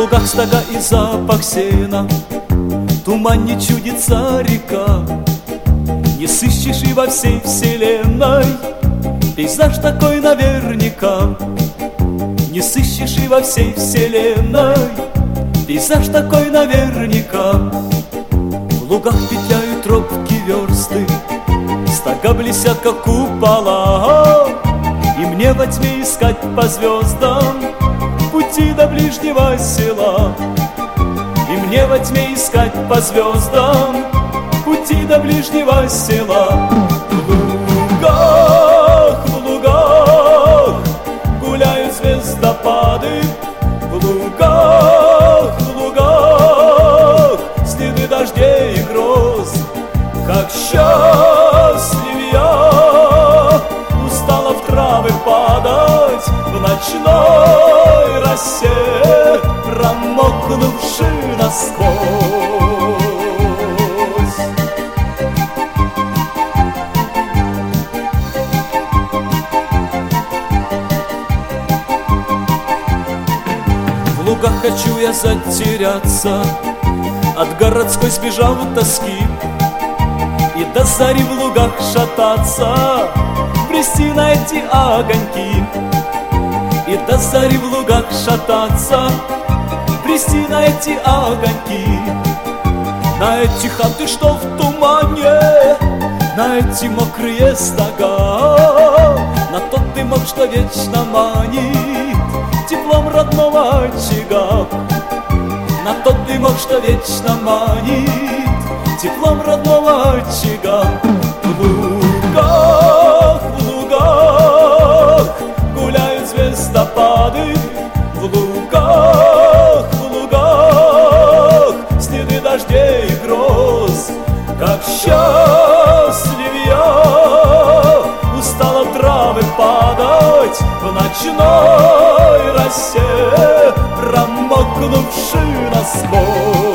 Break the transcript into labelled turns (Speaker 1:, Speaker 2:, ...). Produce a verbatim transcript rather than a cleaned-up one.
Speaker 1: лугах стога и запах сена, в тумане чудится река. Не сыщешь и во всей вселенной пейзаж такой наверняка. Не сыщешь и во всей вселенной пейзаж такой наверняка. В лугах петляют тропки версты, стога блестят, как купола, и мне во тьме искать по звездам пути до ближнего села. И мне во тьме искать по звездам пути до ближнего села. В лугах, в лугах гуляют звездопады, в лугах, в лугах следы дождей и гроз. Как счастлив я, устала в травы падать в ночной росе, промокнувши насквозь. В лугах хочу я затеряться, от городской сбежав тоски, и до зари в лугах шататься, брести на эти огоньки. И до зари в лугах шататься, брести на эти огоньки. На эти хаты, что в тумане, на эти мокрые стога, на тот дымок, что вечно манит теплом родного очага. На тот дымок, что вечно манит теплом родного очага. В лугах, в лугах гуляют звездопады, в лугах, в лугах следы дождей и гроз. Как счастлив я, устала в травы падать в ночной росе, промокнувши насквозь.